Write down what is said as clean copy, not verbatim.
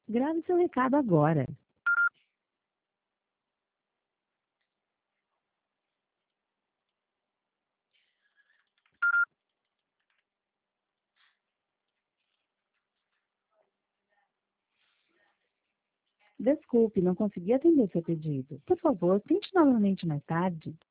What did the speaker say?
Grave seu recado agora. Desculpe, não consegui atender seu pedido. Por favor, tente novamente mais tarde.